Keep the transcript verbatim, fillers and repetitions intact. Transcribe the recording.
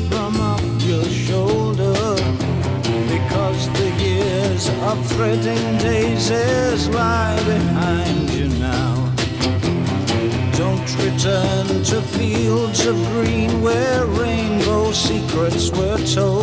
from off your shoulder, because the years of threading daisies lie behind you now. Don't return to fields of green where rainbow secrets were told.